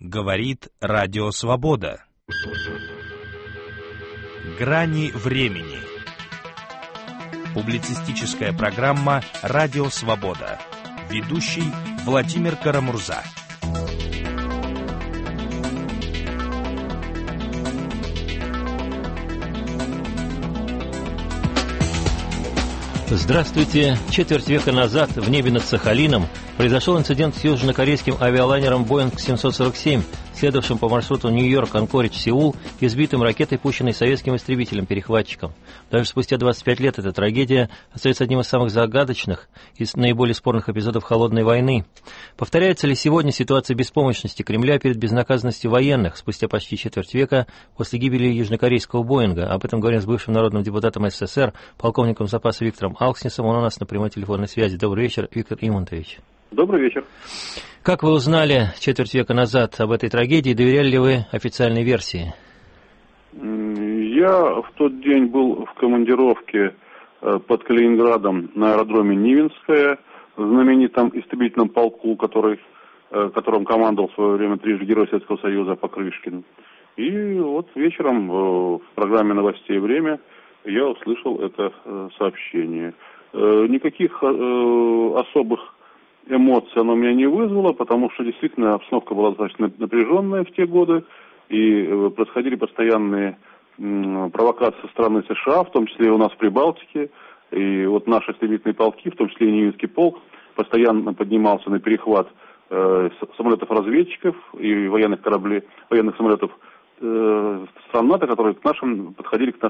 Говорит Радио Свобода. Грани времени. Публицистическая программа «Радио Свобода». Ведущий Владимир Карамурза. Здравствуйте. Четверть века назад в небе над Сахалином произошел инцидент с южнокорейским авиалайнером Boeing 747, следовавшим по маршруту Нью-Йорк, Анкоридж, Сеул, и сбитым ракетой, пущенной советским истребителем-перехватчиком. Даже спустя 25 лет эта трагедия остается одним из самых загадочных и наиболее спорных эпизодов Холодной войны. Повторяется ли сегодня ситуация беспомощности Кремля перед безнаказанностью военных спустя почти четверть века после гибели южнокорейского Боинга? Об этом говорим с бывшим народным депутатом СССР, полковником запаса Виктором Алкснисом. Он у нас на прямой телефонной связи. Добрый вечер, Виктор Имонтович. Добрый вечер. Как вы узнали четверть века назад об этой трагедии? Доверяли ли вы официальной версии? Я в тот день был в командировке под Калининградом на аэродроме Нивинское, знаменитом истребительном полку, которым командовал в свое время трижды Герой Советского Союза Покрышкин. И вот вечером в программе новостей «Время» я услышал это сообщение. Никаких особых эмоций оно меня не вызвало, потому что действительно обстановка была достаточно напряженная в те годы, и происходили постоянные провокации со стороны США, в том числе и у нас в Прибалтике. И вот наши истребительные полки, в том числе и Нивинский полк, постоянно поднимался на перехват самолетов-разведчиков и военных самолетов стран НАТО, которые подходили к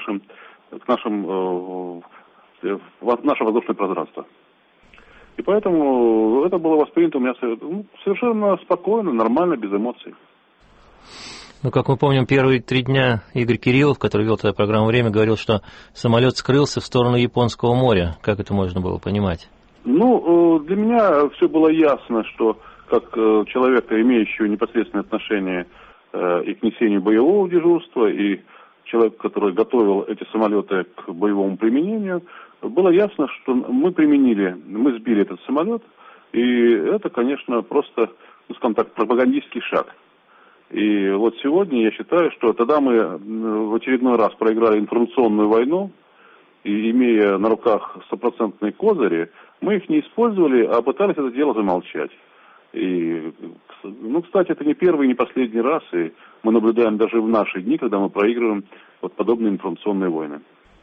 наше воздушное пространство. И поэтому это было воспринято у меня совершенно спокойно, нормально, без эмоций. Ну, как мы помним, первые 3 дня Игорь Кириллов, который вел тогда программу «Время», говорил, что самолет скрылся в сторону Японского моря. Как это можно было понимать? Для меня все было ясно, что как человека, имеющего непосредственное отношение и к несению боевого дежурства, и человек, который готовил эти самолеты к боевому применению, было ясно, что мы сбили этот самолет, и это, конечно, просто, скажем так, пропагандистский шаг. И вот сегодня я считаю, что тогда мы в очередной раз проиграли информационную войну, и имея на руках 100% козыри, мы их не использовали, а пытались это дело замолчать. И, кстати, это не первый и не последний раз, и мы наблюдаем даже в наши дни, когда мы проигрываем вот подобные информационные войны.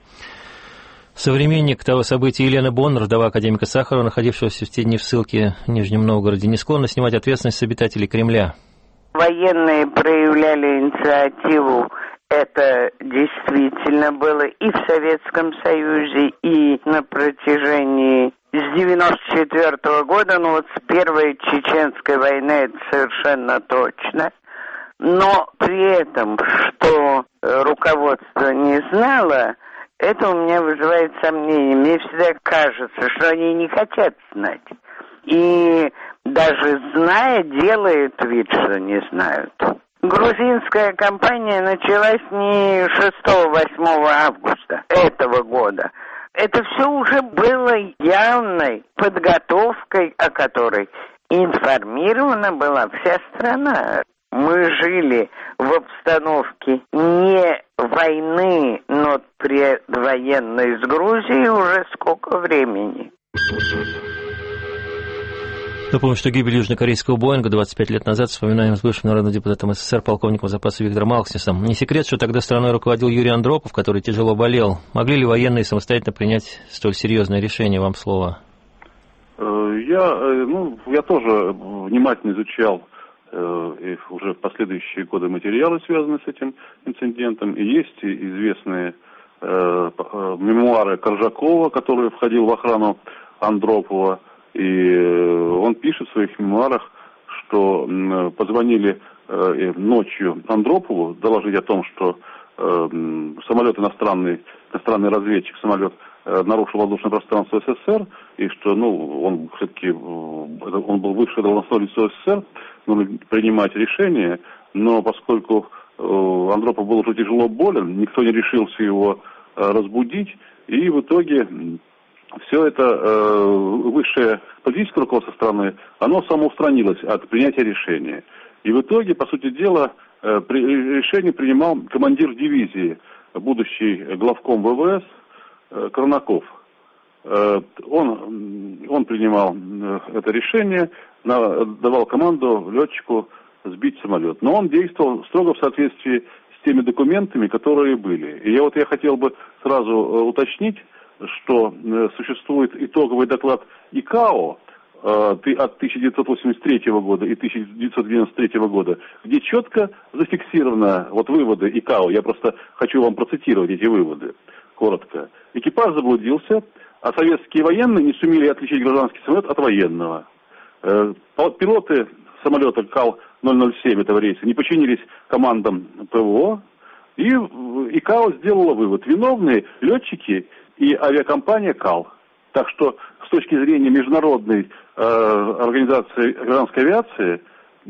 Современник того события Елена Боннер, вдова академика Сахарова, находившегося в те дни в ссылке в Нижнем Новгороде, не склонна снимать ответственность с обитателей Кремля. Военные проявляли инициативу. Это действительно было и в Советском Союзе, и на протяжении с 94 года, с Первой Чеченской войны, это совершенно точно. Но при этом, что руководство не знало, это у меня вызывает сомнения. Мне всегда кажется, что они не хотят знать. И даже зная, делают вид, что не знают. Грузинская кампания началась не 6-8 августа этого года. Это все уже было явной подготовкой, о которой информирована была вся страна. Мы жили в обстановке не войны, но предвоенной с Грузией уже сколько времени. Напомню, что гибель южнокорейского Боинга 25 лет назад вспоминаем с бывшим народным депутатом СССР, полковником запаса Виктором Алкснисом. Не секрет, что тогда страной руководил Юрий Андропов, который тяжело болел. Могли ли военные самостоятельно принять столь серьезное решение? Вам слово. Я тоже внимательно изучал и уже в последующие годы материалы, связанные с этим инцидентом. И есть известные мемуары Коржакова, который входил в охрану Андропова. И он пишет в своих мемуарах, что позвонили ночью Андропову доложить о том, что самолет иностранный разведчик, самолет нарушил воздушное пространство СССР, и что, он был высшее должностное лицо СССР, нужно принимать решение, но поскольку Андропов был уже тяжело болен, никто не решился его разбудить, и в итоге все это высшее политическое руководство страны, оно самоустранилось от принятия решения. И в итоге, по сути дела, решение принимал командир дивизии, будущий главком ВВС Коронаков. Он принимал это решение, давал команду летчику сбить самолет. Но он действовал строго в соответствии с теми документами, которые были. И я хотел бы сразу уточнить, что существует итоговый доклад ИКАО от 1983 года и 1993 года, где четко зафиксированы выводы ИКАО. Я просто хочу вам процитировать эти выводы коротко. Экипаж заблудился, а советские военные не сумели отличить гражданский самолет от военного. Пилоты самолета КАЛ-007 этого рейса не подчинились командам ПВО, и ИКАО сделала вывод: виновные летчики и авиакомпания КАЛ. Так что с точки зрения международной организации гражданской авиации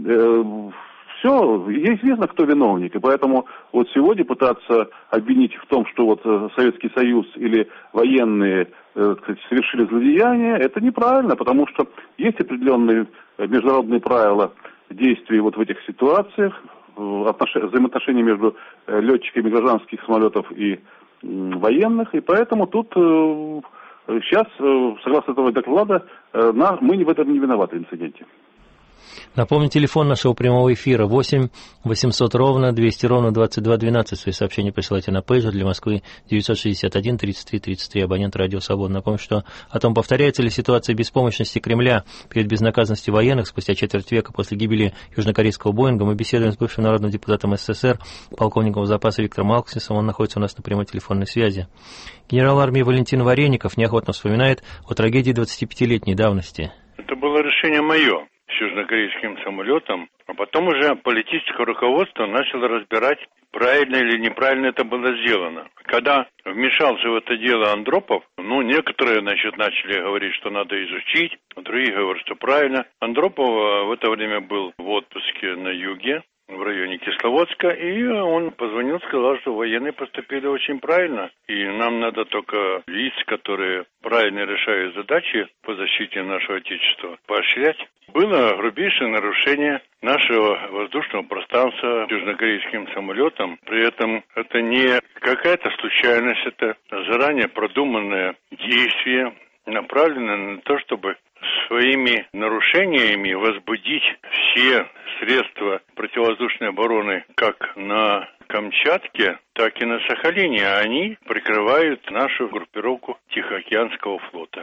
все, известно, кто виновник. И поэтому сегодня пытаться обвинить в том, что Советский Союз или военные совершили злодеяние, это неправильно, потому что есть определенные международные правила действий в этих ситуациях, взаимоотношения между летчиками гражданских самолетов и военных, и поэтому тут сейчас, согласно этого доклада, мы в этом не виноваты в инциденте. Напомню, телефон нашего прямого эфира 8 800 ровно 200 ровно 2212. Свои сообщения присылайте на пейджер для Москвы 961 33 33. Абонент Радио Свобода. Напомню, что о том, повторяется ли ситуация беспомощности Кремля перед безнаказанностью военных спустя четверть века после гибели южнокорейского Боинга, мы беседуем с бывшим народным депутатом СССР, полковником запаса Виктором Алксисом. Он находится у нас на прямой телефонной связи. Генерал армии Валентин Вареников неохотно вспоминает о трагедии 25-летней давности. Это было решение мое с южнокорейским самолетом, а потом уже политическое руководство начало разбирать, правильно или неправильно это было сделано. Когда вмешался в это дело Андропов, некоторые, начали говорить, что надо изучить, другие говорят, что правильно. Андропов в это время был в отпуске на юге, в районе Кисловодска, и он позвонил, сказал, что военные поступили очень правильно, и нам надо только лиц, которые правильно решают задачи по защите нашего Отечества, поощрять. Было грубейшее нарушение нашего воздушного пространства южнокорейским самолетом. При этом это не какая-то случайность, это заранее продуманное действие, направленное на то, чтобы своими нарушениями возбудить все средства противовоздушной обороны как на Камчатке, так и на Сахалине. А они прикрывают нашу группировку Тихоокеанского флота.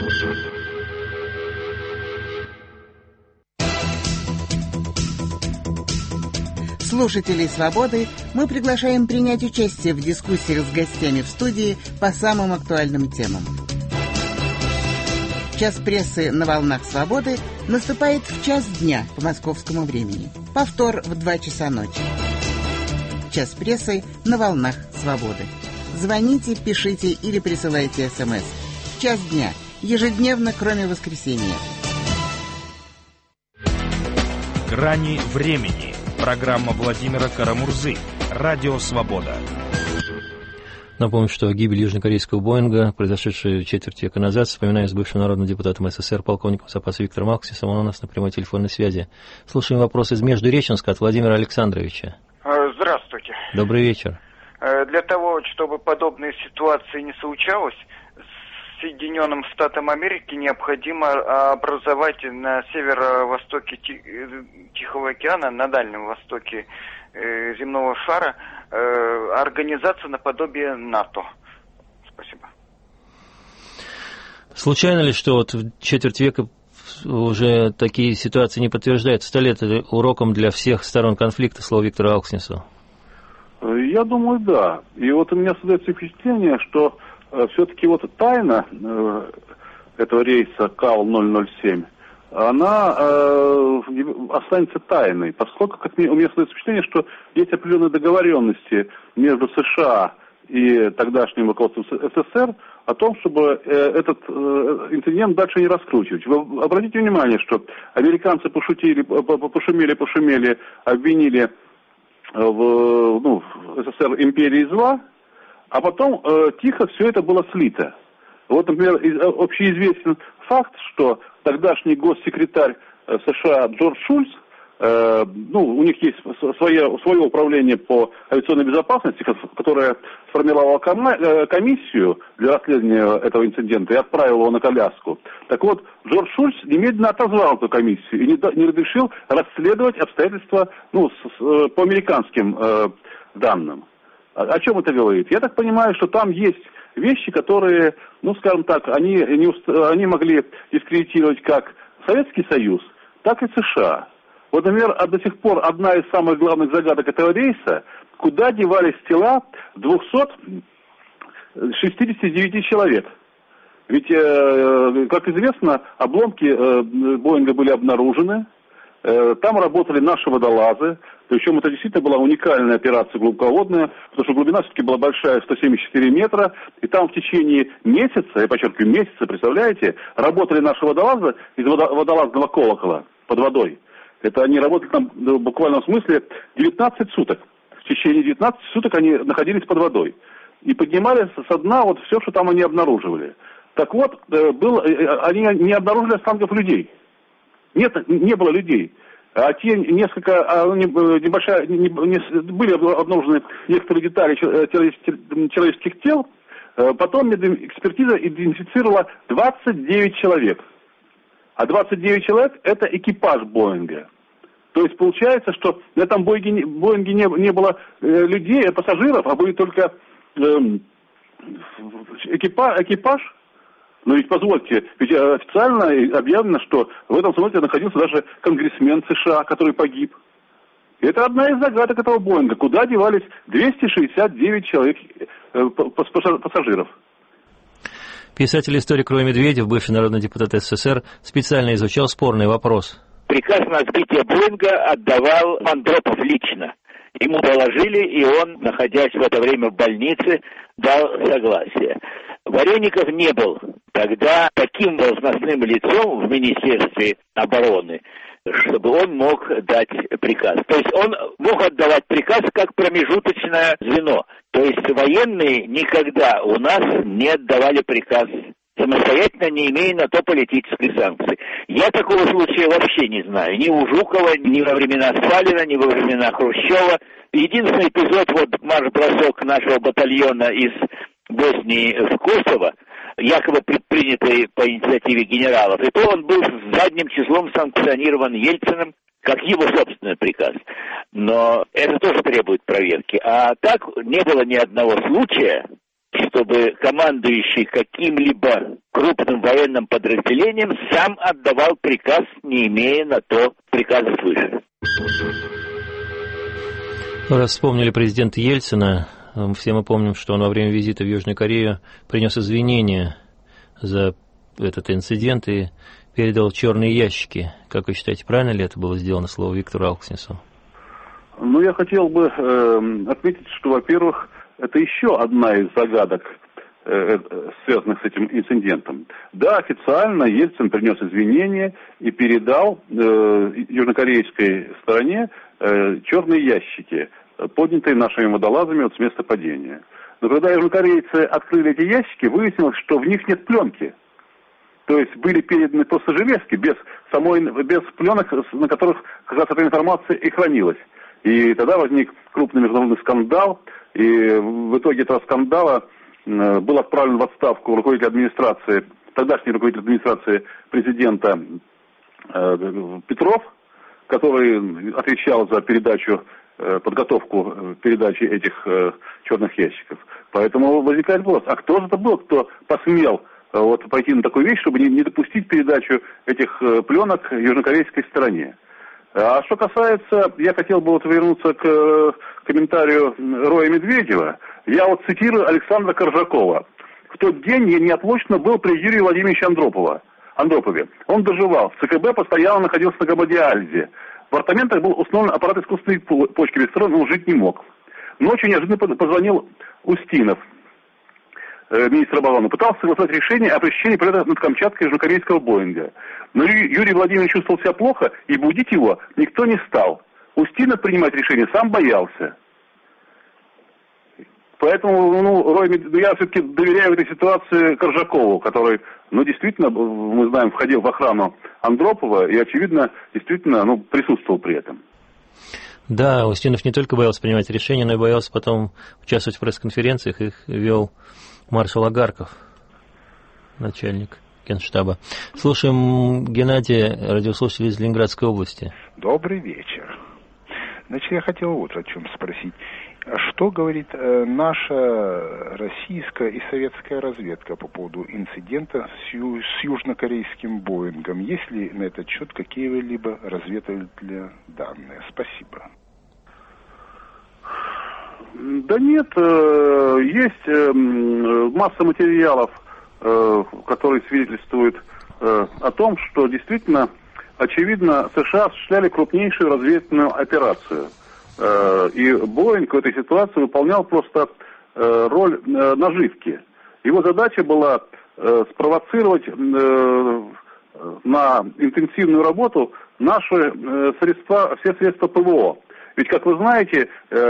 Слушателей «Свободы» мы приглашаем принять участие в дискуссиях с гостями в студии по самым актуальным темам. Час прессы на волнах «Свободы» наступает в час дня по московскому времени. Повтор в 2 часа ночи. Час прессы на волнах «Свободы». Звоните, пишите или присылайте СМС. В час дня. Ежедневно, кроме воскресенья. «Грани времени». Программа Владимира Карамурзы. Радио Свобода. Напомню, что гибель южнокорейского Боинга, произошедшая четверть века назад, вспоминаю с бывшим народным депутатом СССР, полковником запаса Виктором Алксисом. Он у нас на прямой телефонной связи. Слушаем вопрос из Междуреченска от Владимира Александровича. Здравствуйте. Добрый вечер. Для того, чтобы подобные ситуации не случалось, Соединенным Штатам Америки необходимо образовать на северо-востоке Тихого океана, на Дальнем Востоке земного шара, организацию наподобие НАТО. Спасибо. Случайно ли, что в четверть века уже такие ситуации не подтверждаются? Стали это уроком для всех сторон конфликта, слово Виктора Алкснису? Я думаю, да. И у меня создается впечатление, что все-таки тайна этого рейса КАЛ-007, она останется тайной, поскольку у меня создается впечатление, что есть определенные договоренности между США и тогдашним руководством СССР о том, чтобы этот инцидент дальше не раскручивать. Вы обратите внимание, что американцы пошумели, обвинили в СССР империи зла, а потом тихо все это было слито. Например, общеизвестен факт, что тогдашний госсекретарь США Джордж Шульц у них есть свое управление по авиационной безопасности, которое сформировало комиссию для расследования этого инцидента и отправило его на коляску. Так вот, Джордж Шульц немедленно отозвал эту комиссию и не разрешил расследовать обстоятельства по американским данным. О чем это говорит? Я так понимаю, что там есть вещи, которые, скажем так, они могли дискредитировать как Советский Союз, так и США. Вот, например, до сих пор одна из самых главных загадок этого рейса, куда девались тела 269 человек. Ведь, как известно, обломки Боинга были обнаружены, там работали наши водолазы, причем это действительно была уникальная операция глубоководная, потому что глубина все-таки была большая, 174 метра, и там в течение месяца, я подчеркиваю, месяца, представляете, работали наши водолазы из водолазного колокола под водой. Это они работали там в буквальном смысле 19 суток. В течение 19 суток они находились под водой. И поднимали со дна вот все, что там они обнаруживали. Так вот, они не обнаружили останков людей. Нет, не было людей. А те были обнаружены некоторые детали человеческих тел. Потом экспертиза идентифицировала 29 человек. А 29 человек – это экипаж Боинга. То есть получается, что на этом Боинге не было людей, пассажиров, а были только экипаж. Но ведь позвольте, ведь официально объявлено, что в этом самолете находился даже конгрессмен США, который погиб. И это одна из загадок этого Боинга. Куда девались 269 человек пассажиров? Писатель-историк Рой Медведев, бывший народный депутат СССР, специально изучал спорный вопрос. Приказ на сбитие Боинга отдавал Андропов лично. Ему доложили, и он, находясь в это время в больнице, дал согласие. Вареников не был тогда таким должностным лицом в Министерстве обороны, чтобы он мог дать приказ. То есть он мог отдавать приказ как промежуточное звено. То есть военные никогда у нас не отдавали приказ самостоятельно, не имея на то политической санкции. Я такого случая вообще не знаю. Ни у Жукова, ни во времена Сталина, ни во времена Хрущева. Единственный эпизод, марш-бросок нашего батальона из Боснии в Косово, якобы предпринятый по инициативе генералов, и то он был задним числом санкционирован Ельциным, как его собственный приказ. Но это тоже требует проверки. А так не было ни одного случая, чтобы командующий каким-либо крупным военным подразделением сам отдавал приказ, не имея на то приказа свыше. Раз вспомнили президента Ельцина, все мы помним, что он во время визита в Южную Корею принес извинения за этот инцидент и передал черные ящики. Как вы считаете, правильно ли это было сделано, слово Виктору Алкснису? Я хотел бы отметить, что, во-первых, это еще одна из загадок, связанных с этим инцидентом. Да, официально Ельцин принес извинения и передал южнокорейской стороне черные ящики, поднятые нашими водолазами с места падения. Но когда южнокорейцы открыли эти ящики, выяснилось, что в них нет пленки. То есть были переданы просто железки, без пленок, на которых как раз эта информация и хранилась. И тогда возник крупный международный скандал, и в итоге этого скандала был отправлен в отставку руководитель администрации, тогдашний руководитель администрации президента Петров, который отвечал за подготовку передачи этих черных ящиков. Поэтому возникает вопрос, а кто же это был, кто посмел пойти на такую вещь, чтобы не допустить передачу этих пленок южнокорейской стороне? А что касается, я хотел бы вернуться к комментарию Роя Медведева. Я цитирую Александра Коржакова. В тот день я неотлучно был при Юрии Владимировиче Андропове. Он доживал. В ЦКБ постоянно находился на гемодиализе. В апартаментах был установлен аппарат искусственной почки, без которого он жить не мог. Ночью неожиданно позвонил Устинов, министр обороны, пытался согласовать решение о прекращении полета над Камчаткой южнокорейского Боинга. Но Юрий Владимирович чувствовал себя плохо, и будить его никто не стал. Устинов принимать решение сам боялся. Поэтому, Рой, я все-таки доверяю в этой ситуации Коржакову, который, действительно, мы знаем, входил в охрану Андропова и, очевидно, действительно, присутствовал при этом. Да, Устинов не только боялся принимать решения, но и боялся потом участвовать в пресс-конференциях. Их вел маршал Агарков, начальник Генштаба. Слушаем Геннадия, радиослушателя из Ленинградской области. Добрый вечер. Значит, я хотел вот о чем спросить. Что говорит наша российская и советская разведка по поводу инцидента с южнокорейским Боингом? Есть ли на этот счет какие-либо разведывательные данные? Спасибо. Да нет, есть масса материалов, которые свидетельствуют о том, что действительно, очевидно, США осуществляли крупнейшую разведывательную операцию. И Боинг в этой ситуации выполнял просто роль наживки. Его задача была спровоцировать на интенсивную работу наши средства, все средства ПВО. Ведь, как вы знаете,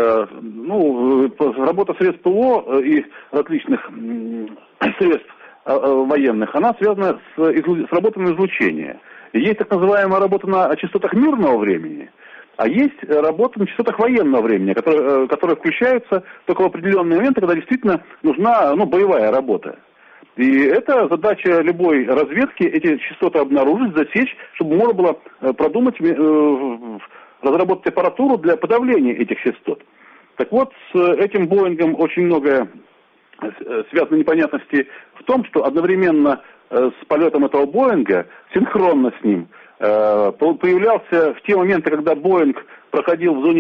работа средств ПВО и различных средств военных, она связана с работой на излучение. Есть так называемая работа на частотах мирного времени, а есть работа на частотах военного времени, которые включаются только в определенные моменты, когда действительно нужна боевая работа. И это задача любой разведки, эти частоты обнаружить, засечь, чтобы можно было продумать, разработать аппаратуру для подавления этих частот. Так вот, с этим Боингом очень многое связано непонятности в том, что одновременно с полетом этого Боинга, синхронно с ним, появлялся в те моменты, когда Боинг проходил в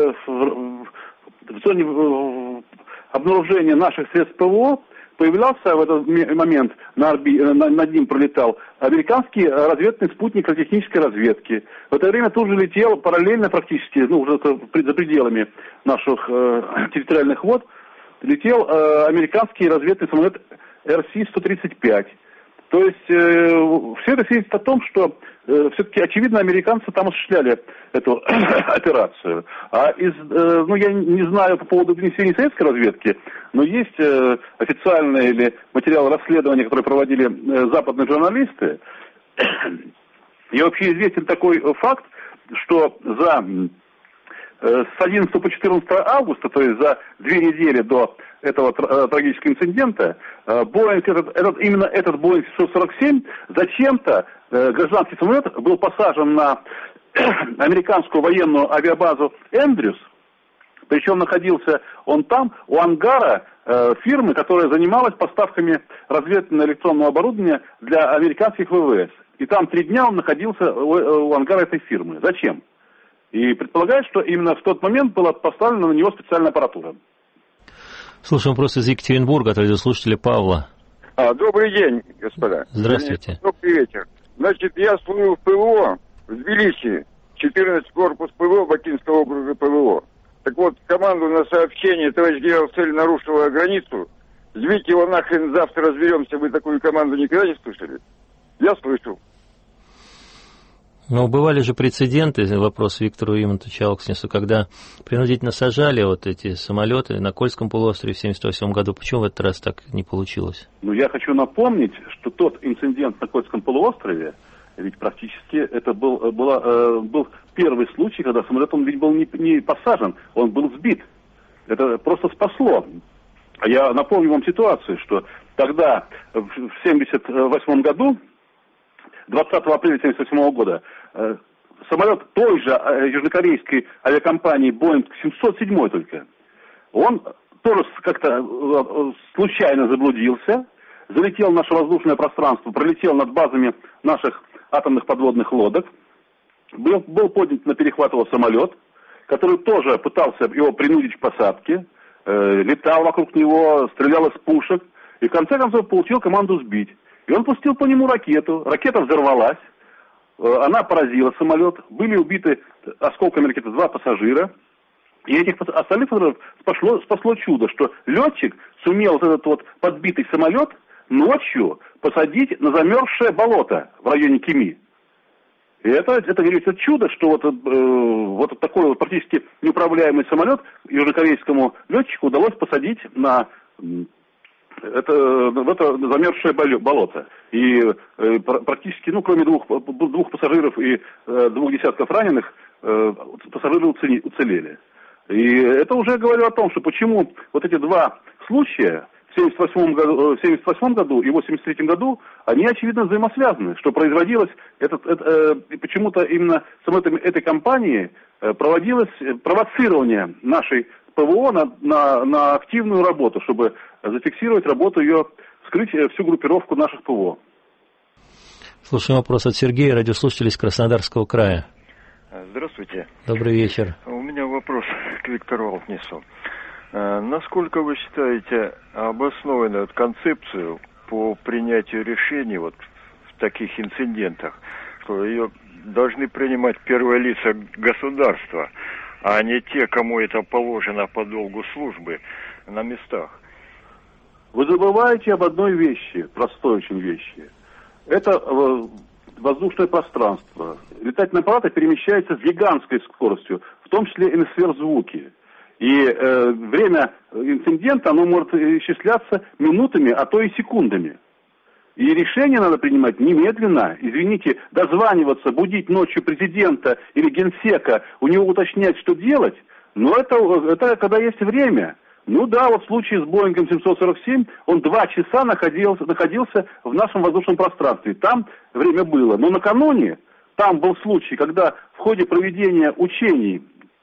зоне обнаружения наших средств ПВО, появлялся в этот момент, над ним пролетал американский разведный спутник радиотехнической разведки. В это время тут же летел параллельно практически, уже за пределами наших территориальных вод, летел американский разведный самолет РС-135. То есть все это свидетельствует о том, что все-таки, очевидно, американцы там осуществляли эту операцию. Я не знаю по поводу донесений советской разведки, но есть официальные или материалы расследования, которые проводили западные журналисты. И вообще известен такой факт, что с 11 по 14 августа, то есть за 2 недели до этого трагического инцидента, именно этот Боинг 747 зачем-то, гражданский самолет, был посажен на американскую военную авиабазу Эндрюс, причем находился он там, у ангара фирмы, которая занималась поставками разведывательного электронного оборудования для американских ВВС. И там 3 дня он находился у ангара этой фирмы. Зачем? И предполагают, что именно в тот момент была поставлена на него специальная аппаратура. Слушаем вопрос из Екатеринбурга от радиослушателя Павла. Добрый день, господа. Здравствуйте. Добрый вечер. Значит, я служил в ПВО в Тбилиси, 14 корпус ПВО Бакинского округа ПВО. Так вот, команду на сообщение: товарищ генерал Цель нарушила границу, сбить его нахрен, завтра разберемся. Вы такую команду никогда не слышали? Я слышал. Но бывали же прецеденты, вопрос Виктору Имонтовичу Алкснесу, когда принудительно сажали эти самолеты на Кольском полуострове в 1978 году. Почему в этот раз так не получилось? Я хочу напомнить, что тот инцидент на Кольском полуострове, ведь практически это был первый случай, когда самолет, он ведь был не посажен, он был сбит. Это просто спасло. Я напомню вам ситуацию, что тогда, в 1978 году, 20 апреля 1978 года, самолет той же южнокорейской авиакомпании Boeing 707 только, он тоже как-то случайно заблудился, залетел в наше воздушное пространство, пролетел над базами наших атомных подводных лодок, был поднят на перехват его самолет, который тоже пытался его принудить к посадке, летал вокруг него, стрелял из пушек, и в конце концов получил команду сбить. И он пустил по нему ракету. Ракета взорвалась. Она поразила самолет. Были убиты осколками ракеты 2 пассажира. И этих остальных пассажиров спасло чудо, что летчик сумел этот подбитый самолет ночью посадить на замерзшее болото в районе Кеми. И это говорится чудо, что вот такой вот практически неуправляемый самолет южнокорейскому летчику удалось посадить в это замерзшее болото. И практически, кроме двух пассажиров и 2 десятков раненых, пассажиры уцелели. И это уже говорит о том, что почему вот эти два случая в 1978 году и в 1983 году, они, очевидно, взаимосвязаны, что производилось, почему-то именно самолетами этой компании проводилось провоцирование нашей ПВО на активную работу, чтобы зафиксировать работу ее, скрыть всю группировку наших ПВО. Слушаем вопрос от Сергея, радиослушатель из Краснодарского края. Здравствуйте. Добрый вечер. У меня вопрос к Виктору Алтнису. Насколько вы считаете обоснованную концепцию по принятию решений вот в таких инцидентах, что ее должны принимать первые лица государства, а не те, кому это положено по долгу службы на местах? Вы забываете об одной вещи, простой очень вещи. Это воздушное пространство. Летательный аппарат перемещается с гигантской скоростью, в том числе и на сверхзвуки. И время инцидента, оно может исчисляться минутами, а то и секундами. И решение надо принимать немедленно. Извините, дозваниваться, будить ночью президента или генсека, у него уточнять, что делать, но это когда есть время. Вот в случае с Боингом 747 он 2 часа находился в нашем воздушном пространстве. Там время было. Но накануне там был случай, когда в ходе проведения учений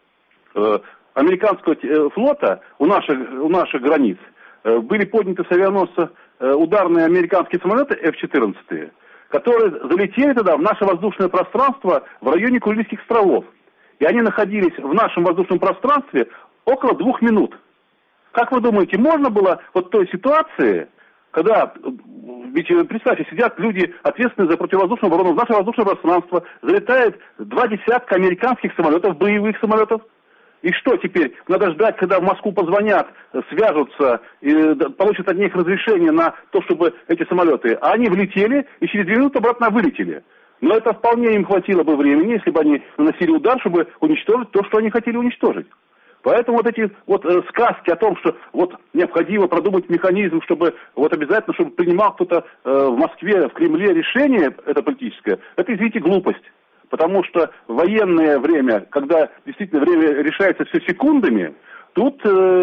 американского флота у наших границ были подняты с авианосца ударные американские самолеты F-14, которые залетели тогда в наше воздушное пространство в районе Курильских островов. И они находились в нашем воздушном пространстве около 2 минут. Как вы думаете, можно было вот той ситуации, когда, ведь представьте, сидят люди, ответственные за противовоздушную оборону, в наше воздушное пространство залетает 2 десятка американских самолетов, боевых самолетов. И что теперь? Надо ждать, когда в Москву позвонят, свяжутся, и получат от них разрешение на то, чтобы эти самолеты... А они влетели и через 2 минуты обратно вылетели. Но это вполне им хватило бы времени, если бы они наносили удар, чтобы уничтожить то, что они хотели уничтожить. Поэтому вот эти сказки о том, что необходимо продумать механизм, чтобы обязательно, чтобы принимал кто-то в Москве, в Кремле решение это политическое, это, извините, глупость. Потому что в военное время, когда действительно время решается все секундами, тут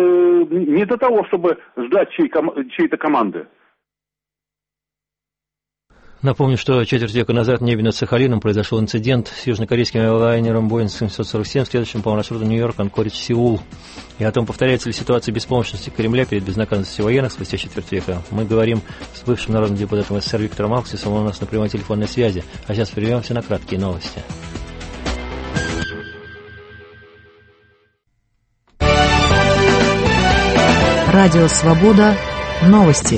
не до того, чтобы ждать чьей-то команды. Напомню, что четверть века назад в небе над Сахалином произошел инцидент с южнокорейским авиалайнером Boeing 747, следующим по маршруту Нью-Йорк, Анкоридж, Сеул. И о том, повторяется ли ситуация беспомощности Кремля перед безнаказанностью военных спустя четверть века, мы говорим с бывшим народным депутатом СССР Виктором Алксисом, он у нас на прямой телефонной связи. А сейчас прервемся на краткие новости. Радио «Свобода». Новости.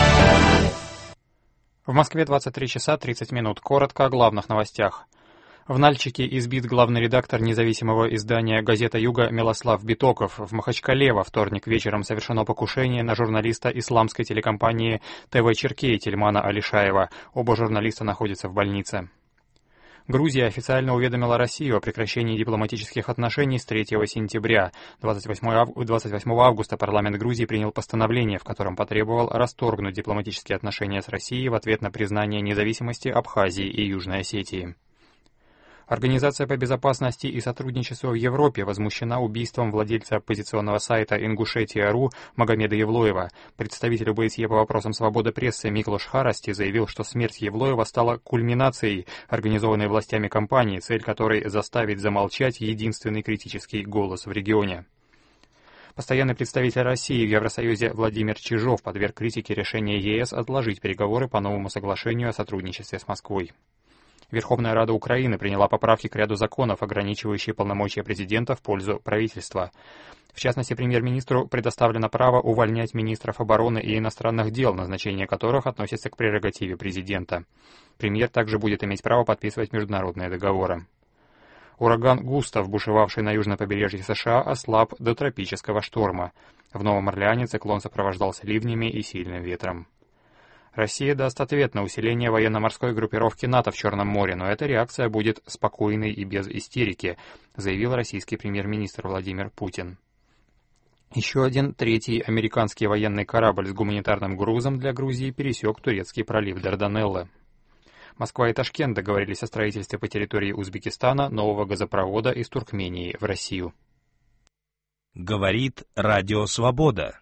В Москве 23 часа 30 минут. Коротко о главных новостях. В Нальчике избит главный редактор независимого издания «Газета Юга» Милослав Битоков. В Махачкале во вторник вечером совершено покушение на журналиста исламской телекомпании ТВ Черкей Тельмана Алишаева. Оба журналиста находятся в больнице. Грузия официально уведомила Россию о прекращении дипломатических отношений с 3 сентября. 28 августа парламент Грузии принял постановление, в котором потребовал расторгнуть дипломатические отношения с Россией в ответ на признание независимости Абхазии и Южной Осетии. Организация по безопасности и сотрудничеству в Европе возмущена убийством владельца оппозиционного сайта Ингушетия.ру Магомеда Евлоева. Представитель ОБСЕ по вопросам свободы прессы Миклош Харасти заявил, что смерть Евлоева стала кульминацией организованной властями кампании, цель которой заставить замолчать единственный критический голос в регионе. Постоянный представитель России в Евросоюзе Владимир Чижов подверг критике решения ЕС отложить переговоры по новому соглашению о сотрудничестве с Москвой. Верховная Рада Украины приняла поправки к ряду законов, ограничивающие полномочия президента в пользу правительства. В частности, премьер-министру предоставлено право увольнять министров обороны и иностранных дел, назначение которых относится к прерогативе президента. Премьер также будет иметь право подписывать международные договоры. Ураган Густав, бушевавший на южном побережье США, ослаб до тропического шторма. В Новом Орлеане циклон сопровождался ливнями и сильным ветром. Россия даст ответ на усиление военно-морской группировки НАТО в Черном море, но эта реакция будет спокойной и без истерики, заявил российский премьер-министр Владимир Путин. Еще один третий американский военный корабль с гуманитарным грузом для Грузии пересек турецкий пролив Дарданеллы. Москва и Ташкент договорились о строительстве по территории Узбекистана нового газопровода из Туркмении в Россию. Говорит Радио Свобода.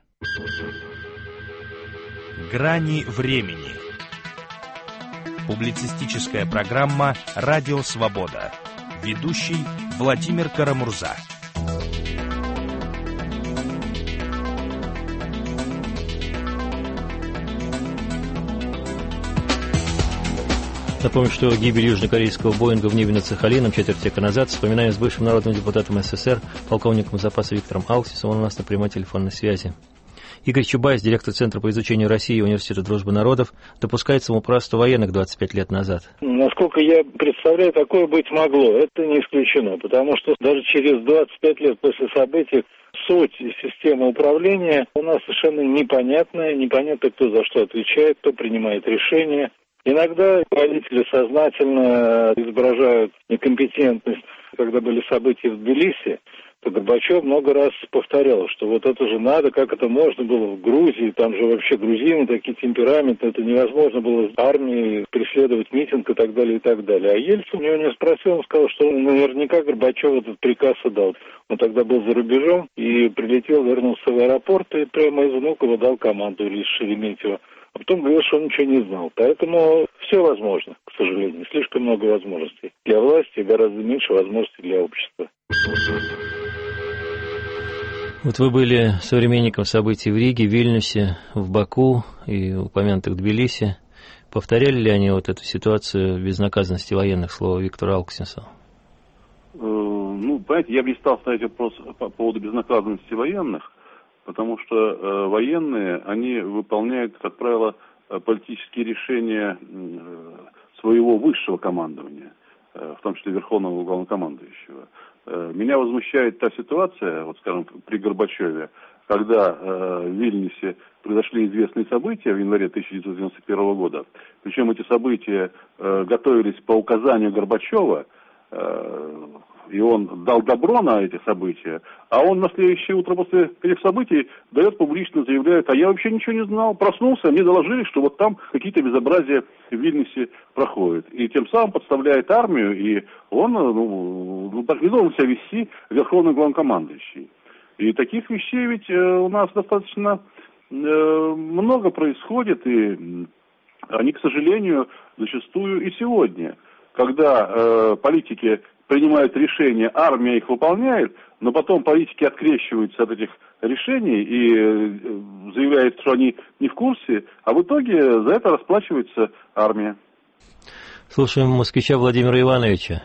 Грани времени. Публицистическая программа «Радио Свобода». Ведущий Владимир Карамурза. Напомню, что гибель южнокорейского Боинга в небе над Сахалином четверть века назад вспоминаем с бывшим народным депутатом СССР, полковником запаса Виктором Алксисом. Он у нас на прямой телефонной связи. Игорь Чубайс, директор Центра по изучению России Университета дружбы народов, допускает самоуправство военных 25 лет назад. Насколько я представляю, такое быть могло. Это не исключено, потому что даже через 25 лет после событий суть системы управления у нас совершенно непонятная. Непонятно, кто за что отвечает, кто принимает решения. Иногда руководители сознательно изображают некомпетентность. Когда были события в Тбилиси, то Горбачев много раз повторял, что вот это же надо, как это можно было в Грузии, там же вообще грузины такие темпераменты, это невозможно было армией преследовать митинг и так далее, и так далее. А Ельцин у него не спросил, он сказал, что наверняка Горбачев этот приказ отдал. Он тогда был за рубежом и прилетел, вернулся в аэропорт и прямо из Внуково дал команду Ильи Шереметьева. А потом говорил, что он ничего не знал. Поэтому все возможно, к сожалению. Слишком много возможностей для власти и гораздо меньше возможностей для общества. Вот вы были современником событий в Риге, Вильнюсе, в Баку и упомянутых Тбилиси. Повторяли ли они вот эту ситуацию безнаказанности военных, слово Виктора Алксиса? Ну, понимаете, я бы не стал ставить вопрос по поводу безнаказанности военных, потому что военные, они выполняют, как правило, политические решения своего высшего командования, в том числе Верховного Главнокомандующего. Меня возмущает та ситуация, вот скажем, при Горбачеве, когда в Вильнюсе произошли известные события в январе 1991 года. Причем эти события готовились по указанию Горбачева, и он дал добро на эти события, а он на следующее утро после этих событий дает публично, заявляет, а я вообще ничего не знал, проснулся, мне доложили, что вот там какие-то безобразия в Вильнюсе проходят. И тем самым подставляет армию, и он так не должен себя вести верховный главнокомандующий. И таких вещей ведь у нас достаточно много происходит, и они, к сожалению, зачастую и сегодня, когда политики принимают решения, армия их выполняет, но потом политики открещиваются от этих решений и заявляют, что они не в курсе, а в итоге за это расплачивается армия. Слушаем москвича Владимира Ивановича.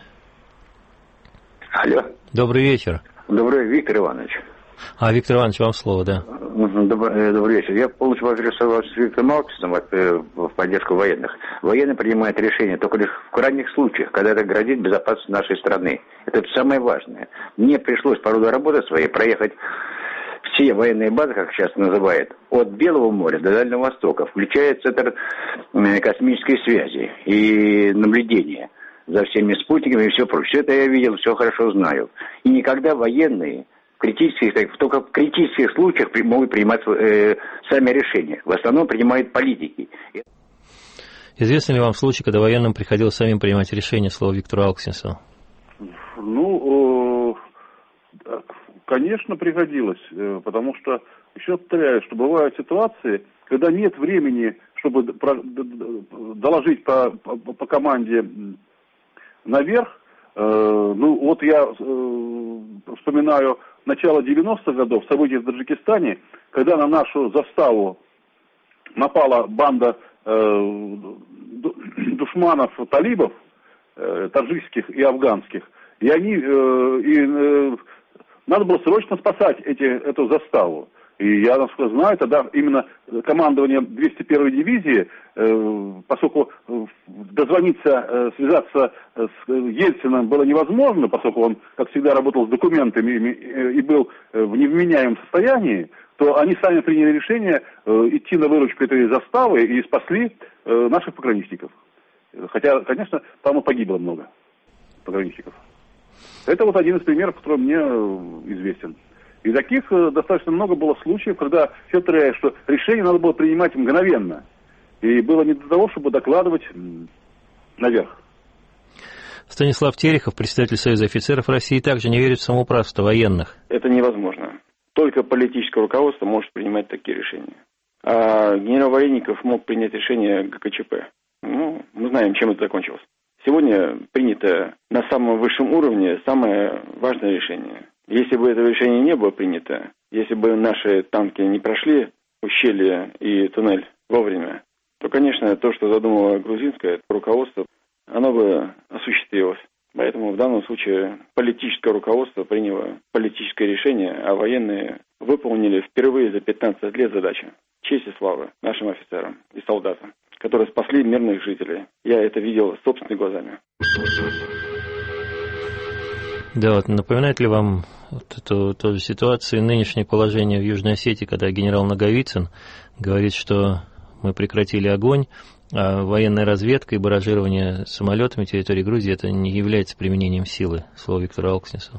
Алло. Добрый вечер. Добрый, Виктор Иванович. Виктор Иванович, вам слово, да. Добрый вечер. Я полностью согласен с Виктором Алксисом в поддержку военных. Военные принимают решения только лишь в крайних случаях, когда это грозит безопасности нашей страны. Это самое важное. Мне пришлось по роду работы своей проехать все военные базы, как сейчас называют, от Белого моря до Дальнего Востока, включая Центр космической связи и наблюдения за всеми спутниками и все прочее. Все это я видел, все хорошо знаю. И никогда военные только в критических случаях могут принимать сами решения. В основном принимают политики. Известно ли вам случай, когда военным приходилось самим принимать решения, слово Виктору Алксису? Конечно, приходилось, потому что, еще повторяю, что бывают ситуации, когда нет времени, чтобы доложить по команде наверх. Вот я вспоминаю начало 90-х годов, события в Таджикистане, когда на нашу заставу напала банда душманов талибов, таджикских и афганских, и надо было срочно спасать эту заставу. И я, насколько знаю, тогда именно командование 201-й дивизии, поскольку дозвониться, связаться с Ельциным было невозможно, поскольку он, как всегда, работал с документами и был в невменяемом состоянии, то они сами приняли решение идти на выручку этой заставы и спасли наших пограничников. Хотя, конечно, там и погибло много пограничников. Это вот один из примеров, который мне известен. И таких достаточно много было случаев, когда все повторяю, что решение надо было принимать мгновенно. И было не для того, чтобы докладывать наверх. Станислав Терехов, председатель Союза офицеров России, также не верит в самоуправство военных. Это невозможно. Только политическое руководство может принимать такие решения. А генерал Вареников мог принять решение ГКЧП. Мы знаем, чем это закончилось. Сегодня принято на самом высшем уровне самое важное решение. Если бы это решение не было принято, если бы наши танки не прошли ущелье и туннель вовремя, то, конечно, то, что задумало грузинское руководство, оно бы осуществилось. Поэтому в данном случае политическое руководство приняло политическое решение, а военные выполнили впервые за 15 лет задачу. Честь и слава нашим офицерам и солдатам, которые спасли мирных жителей. Я это видел собственными глазами. Да, вот напоминает ли вам эту тоже ситуацию, нынешнее положение в Южной Осетии, когда генерал Наговицын говорит, что мы прекратили огонь, а военная разведка и баражирование самолетами территории Грузии это не является применением силы? Слово Виктору Алкснису.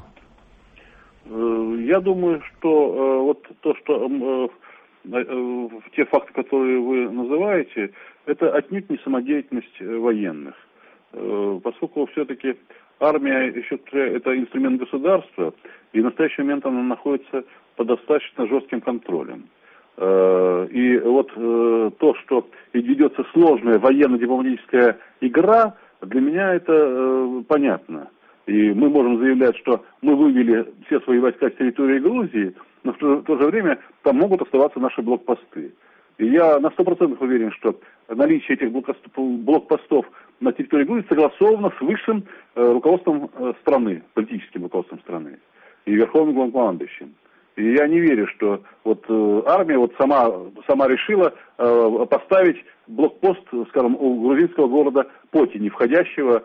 Я думаю, что вот то, что те факты, которые вы называете, это отнюдь не самодеятельность военных. Поскольку все-таки армия еще это инструмент государства, и в настоящий момент она находится под достаточно жестким контролем. И вот то, что ведется сложная военно-дипломатическая игра, для меня это понятно. И мы можем заявлять, что мы вывели все свои войска с территории Грузии, но в то же время там могут оставаться наши блокпосты. И я на 100% уверен, что наличие этих блокпостов на территории Грузии согласовано с высшим руководством страны, политическим руководством страны и верховным главнокомандующим. И я не верю, что вот армия вот сама решила поставить блокпост, скажем, у грузинского города Потини, входящего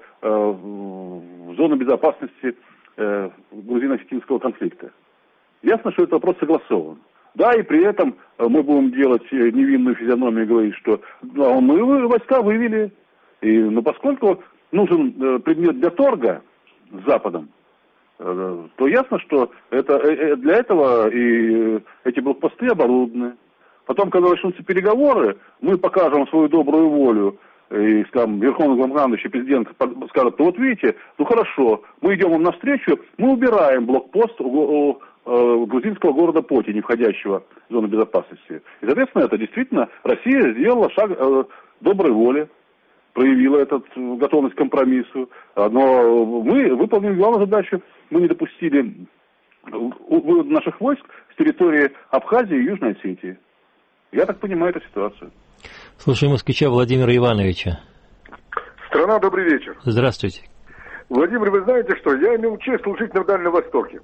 в зону безопасности грузино-осетинского конфликта. Ясно, что этот вопрос согласован. Да, и при этом мы будем делать невинную физиономию и говорить, что мы войска вывели. Но поскольку нужен предмет для торга с Западом, то ясно, что для этого и эти блокпосты оборудованы. Потом, когда начнутся переговоры, мы покажем свою добрую волю, и, скажем, верховный главнокомандующий, президент скажет, вот видите, хорошо, мы идем вам навстречу, мы убираем блокпост у грузинского города Потини, входящего в зону безопасности. И, соответственно, это действительно Россия сделала шаг доброй воли, проявила эту готовность к компромиссу. Но мы выполнили главную задачу. Мы не допустили вывода наших войск с территории Абхазии и Южной Осетии. Я так понимаю эту ситуацию. Слушаем москвича Владимира Ивановича. Страна, добрый вечер. Здравствуйте. Владимир, вы знаете что? Я имел честь служить на Дальнем Востоке.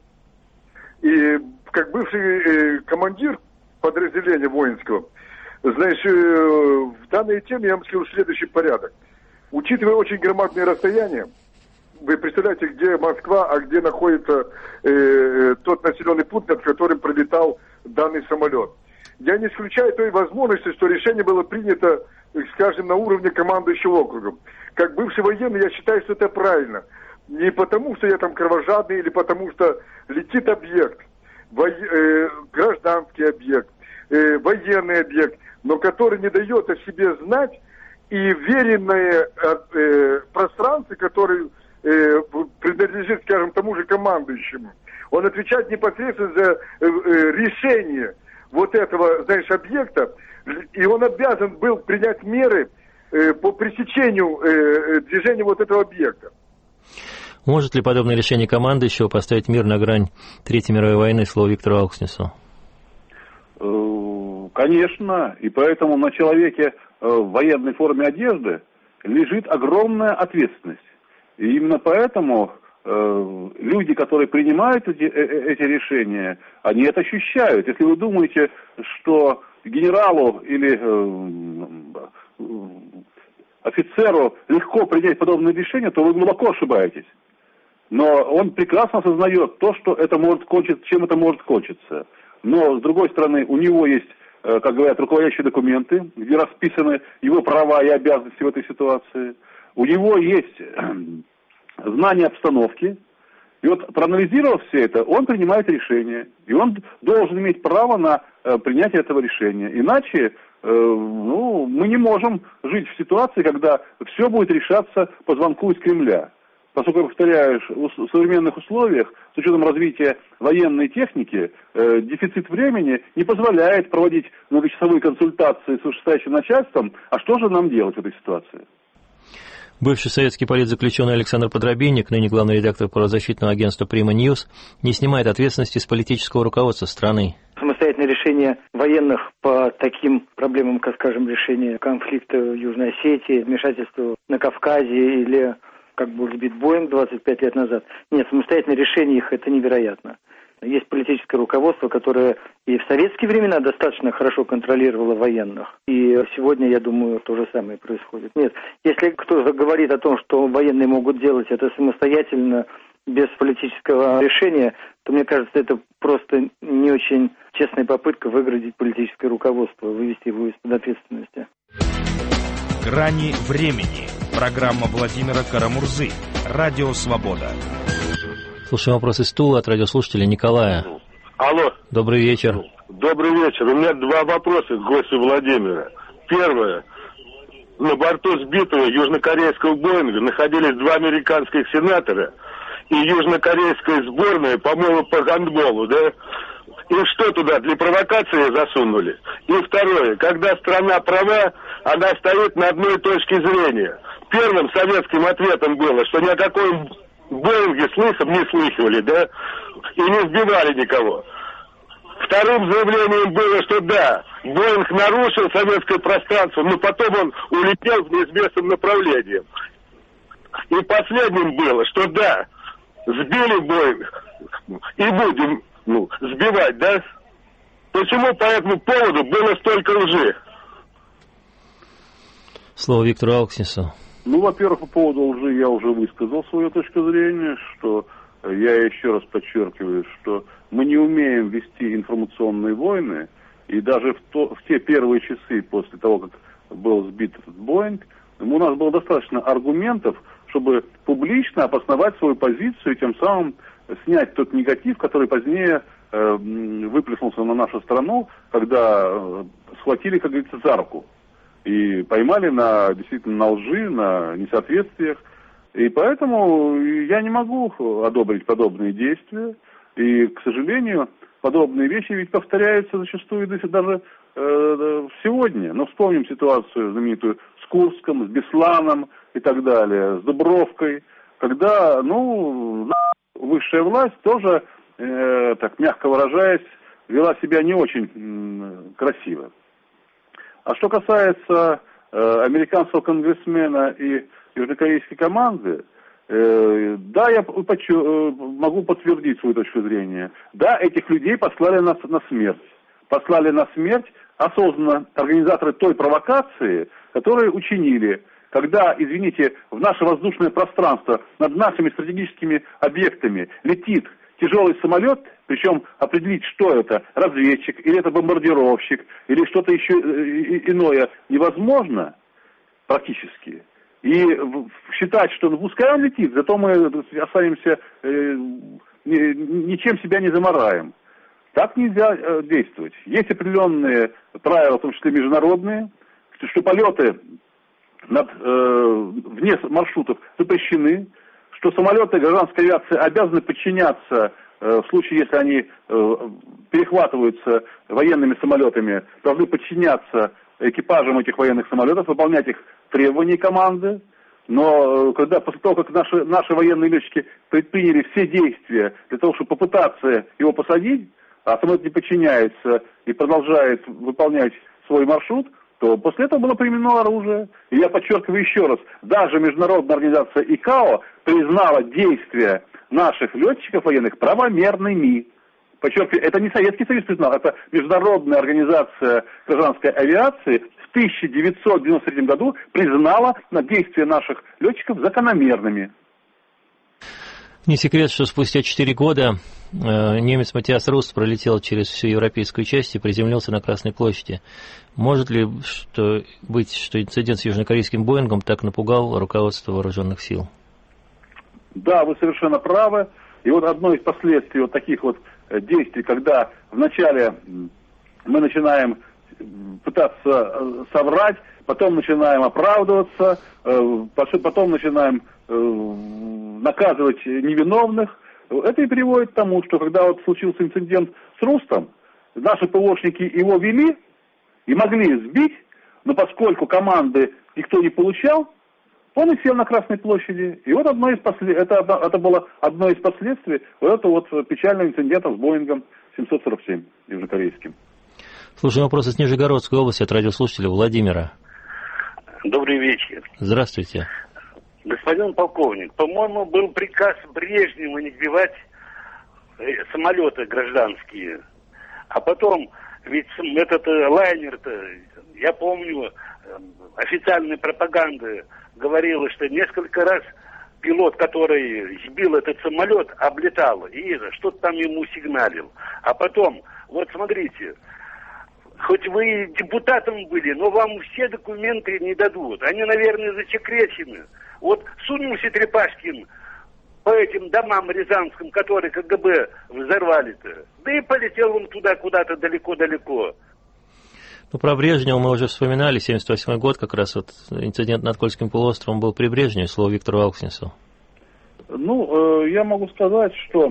И как бывший командир подразделения воинского, знаешь, в данной теме я вам скажу следующий порядок. Учитывая очень громадные расстояния, вы представляете, где Москва, а где находится тот населенный пункт, над которым пролетал данный самолет. Я не исключаю той возможности, что решение было принято, скажем, на уровне командующего округом. Как бывший военный, я считаю, что это правильно. Не потому, что я там кровожадный, или потому, что летит объект, гражданский объект, военный объект, но который не дает о себе знать, и веренное пространство, которое принадлежит, скажем, тому же командующему, он отвечает непосредственно за решение вот этого, знаешь, объекта, и он обязан был принять меры по пресечению движения вот этого объекта. Может ли подобное решение командующего поставить мир на грань Третьей мировой войны, слово Виктору Алкснису? Конечно, и поэтому на человеке в военной форме одежды лежит огромная ответственность. И именно поэтому люди, которые принимают эти решения, они это ощущают. Если вы думаете, что генералу или офицеру легко принять подобное решение, то вы глубоко ошибаетесь. Но он прекрасно осознает то, что это может кончиться, чем это может кончиться. Но, с другой стороны, у него есть, как говорят, руководящие документы, где расписаны его права и обязанности в этой ситуации. У него есть знание обстановки. И вот, проанализировав все это, он принимает решение. И он должен иметь право на принятие этого решения. Иначе мы не можем жить в ситуации, когда все будет решаться по звонку из Кремля. Поскольку, повторяю, в современных условиях, с учетом развития военной техники, дефицит времени не позволяет проводить многочасовые консультации с вышестоящим начальством. А что же нам делать в этой ситуации? Бывший советский политзаключенный Александр Подробинник, ныне главный редактор правозащитного агентства «Прима Ньюс», не снимает ответственности с политического руководства страны. Самостоятельное решение военных по таким проблемам, как, скажем, решение конфликта в Южной Осетии, вмешательство на Кавказе или как был сбит Боинг 25 лет назад. Нет, самостоятельное решение их это невероятно. Есть политическое руководство, которое и в советские времена достаточно хорошо контролировало военных. И сегодня, я думаю, то же самое происходит. Нет, если кто-то говорит о том, что военные могут делать это самостоятельно, без политического решения, то, мне кажется, это просто не очень честная попытка выградить политическое руководство, вывести его из-под ответственности. «Грани времени». Программа Владимира Карамурзы. Радио «Свобода». Слушаем вопрос из Тулы от радиослушателя Николая. Алло. Добрый вечер. Добрый вечер. У меня два вопроса к гостю Владимира. Первое. На борту сбитого южнокорейского Боинга находились два американских сенатора и южнокорейская сборная, по-моему, по гандболу, да? Им что туда, для провокации засунули? И второе. Когда страна права, она стоит на одной точке зрения. Первым советским ответом было, что ни о каком Боинге слыхом не слыхивали, да, и не сбивали никого. Вторым заявлением было, что да, Боинг нарушил советское пространство, но потом он улетел в неизвестном направлении. И последним было, что да, сбили Боинг и будем сбивать, да? Почему по этому поводу было столько лжи? Слово Виктору Алксису. Во-первых, по поводу лжи я уже высказал свою точку зрения, что я еще раз подчеркиваю, что мы не умеем вести информационные войны, и даже в те первые часы после того, как был сбит этот Боинг, у нас было достаточно аргументов, чтобы публично обосновать свою позицию и тем самым снять тот негатив, который позднее выплеснулся на нашу страну, когда схватили, как говорится, за руку. И поймали действительно на лжи, на несоответствиях. И поэтому я не могу одобрить подобные действия. И, к сожалению, подобные вещи ведь повторяются зачастую даже сегодня. Но вспомним ситуацию знаменитую с Курском, с Бесланом и так далее, с Дубровкой, когда, высшая власть тоже, так мягко выражаясь, вела себя не очень красиво. А что касается американского конгрессмена и южнокорейской команды, да, я могу подтвердить свою точку зрения. Да, этих людей послали на смерть. Послали на смерть осознанно организаторы той провокации, которую учинили, когда, извините, в наше воздушное пространство над нашими стратегическими объектами летит тяжелый самолет, причем определить, что это, разведчик, или это бомбардировщик, или что-то еще иное, невозможно практически. И считать, что пускай он летит, зато мы останемся, ничем себя не замараем. Так нельзя действовать. Есть определенные правила, в том числе международные, что полеты вне маршрутов запрещены, что самолеты гражданской авиации обязаны подчиняться, в случае, если они перехватываются военными самолетами, должны подчиняться экипажам этих военных самолетов, выполнять их требования команды. Но после того, как наши военные летчики предприняли все действия для того, чтобы попытаться его посадить, а самолет не подчиняется и продолжает выполнять свой маршрут, то после этого было применено оружие. И я подчеркиваю еще раз, даже международная организация ИКАО признала действия наших летчиков военных правомерными. Подчеркиваю, это не Советский Союз признал, это Международная организация гражданской авиации в 1993 году признала действия наших летчиков закономерными. Не секрет, что спустя 4 года немец Матиас Руст пролетел через всю европейскую часть и приземлился на Красной площади. Может ли быть, что инцидент с южнокорейским Боингом так напугал руководство вооруженных сил? Да, вы совершенно правы. И вот одно из последствий вот таких вот действий, когда вначале мы начинаем пытаться соврать, потом начинаем оправдываться, потом начинаем наказывать невиновных. Это и приводит к тому, что когда вот случился инцидент с Рустом, наши ПВОшники его вели и могли сбить, но поскольку команды никто не получал, он и сел на Красной площади. И вот это было одно из последствий вот этого вот печального инцидента с Боингом 747 южнокорейским. Слушаем вопрос из Нижегородской области от радиослушателя Владимира. Добрый вечер. Здравствуйте. Господин полковник, по-моему, был приказ Брежнева не сбивать самолеты гражданские. А потом, ведь этот лайнер-то, я помню, официальная пропаганда говорила, что несколько раз пилот, который сбил этот самолет, облетал и что-то там ему сигналил. А потом, вот смотрите, хоть вы депутатом были, но вам все документы не дадут. Они, наверное, засекречены. Вот сунулся Трепашкин по этим домам рязанским, которые КГБ взорвали-то. Да и полетел он туда куда-то далеко-далеко. Ну, про Брежнева мы уже вспоминали, 78 год, как раз вот инцидент над Кольским полуостровом был при Брежневе, слово Виктору Алкснису. Ну, я могу сказать, что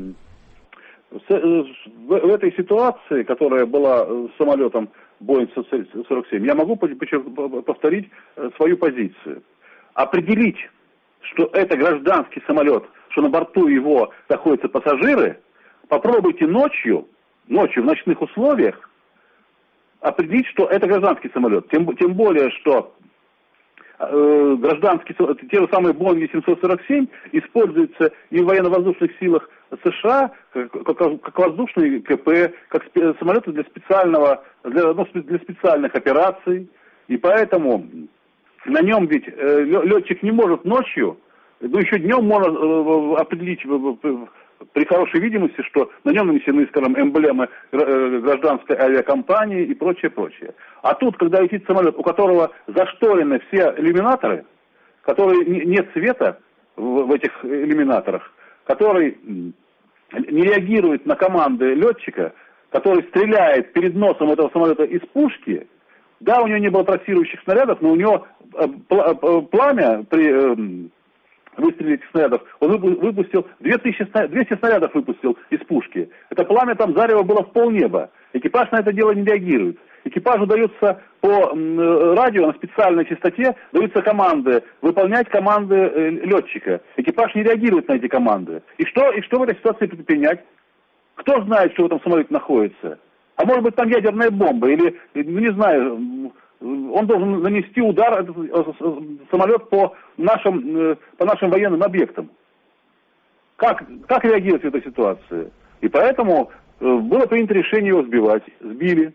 в этой ситуации, которая была с самолетом Boeing 747, я могу повторить свою позицию. Определить, что это гражданский самолет, что на борту его находятся пассажиры, попробуйте ночью в ночных условиях, определить, что это гражданский самолет. Тем более, что гражданские, те же самые Boeing 747 используются и в военно-воздушных силах США как воздушные КП, как самолеты для специальных операций. И поэтому на нем ведь летчик не может ночью, но еще днем можно определить при хорошей видимости, что на нем нанесены, скажем, эмблемы гражданской авиакомпании и прочее. А тут, когда летит самолет, у которого зашторены все иллюминаторы, которые нет света в этих иллюминаторах, который не реагирует на команды летчика, который стреляет перед носом этого самолета из пушки. Да, у него не было трассирующих снарядов, но у него пламя при выстреле этих снарядов, он выпустил 200 снарядов выпустил из пушки. Это пламя там зарево было в полнеба. Экипаж на это дело не реагирует. Экипажу даются по радио на специальной частоте, даются команды, выполнять команды летчика. Экипаж не реагирует на эти команды. И что в этой ситуации предпринять? Кто знает, что в этом самолете находится? А может быть там ядерная бомба или, не знаю, он должен нанести удар, этот самолет по нашим военным объектам. Как реагировать в этой ситуации? И поэтому было принято решение его сбивать. Сбили.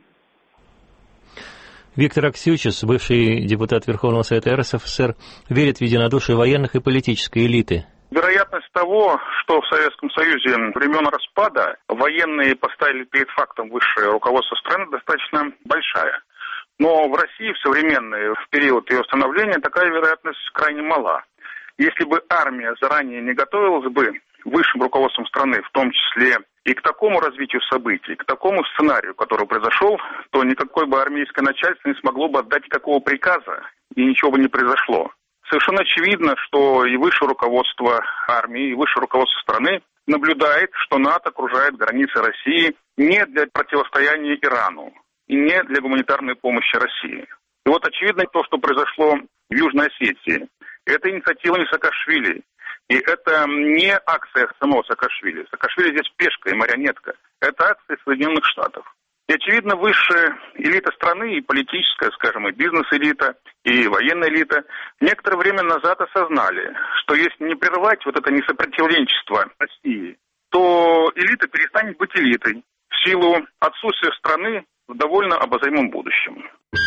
Виктор Аксючис, бывший депутат Верховного Совета РСФСР, верит в единодушие военных и политической элиты. Вероятность того, что в Советском Союзе времен распада военные поставили перед фактом высшее руководство страны, достаточно большая. Но в России в современный период ее становления такая вероятность крайне мала. Если бы армия заранее не готовилась бы высшим руководством страны, в том числе и к такому развитию событий, к такому сценарию, который произошел, то никакое бы армейское начальство не смогло бы отдать никакого приказа, и ничего бы не произошло. Совершенно очевидно, что и высшее руководство армии, и высшее руководство страны наблюдает, что НАТО окружает границы России не для противостояния Ирану и не для гуманитарной помощи России. И вот очевидно то, что произошло в Южной Осетии. Это инициатива не Саакашвили. И это не акция самого Саакашвили. Саакашвили здесь пешка и марионетка. Это акция Соединенных Штатов. И, очевидно, высшая элита страны, и политическая, скажем, и бизнес-элита, и военная элита, некоторое время назад осознали, что если не прервать вот это несопротивленчество России, то элита перестанет быть элитой в силу отсутствия страны в довольно обозримом будущем.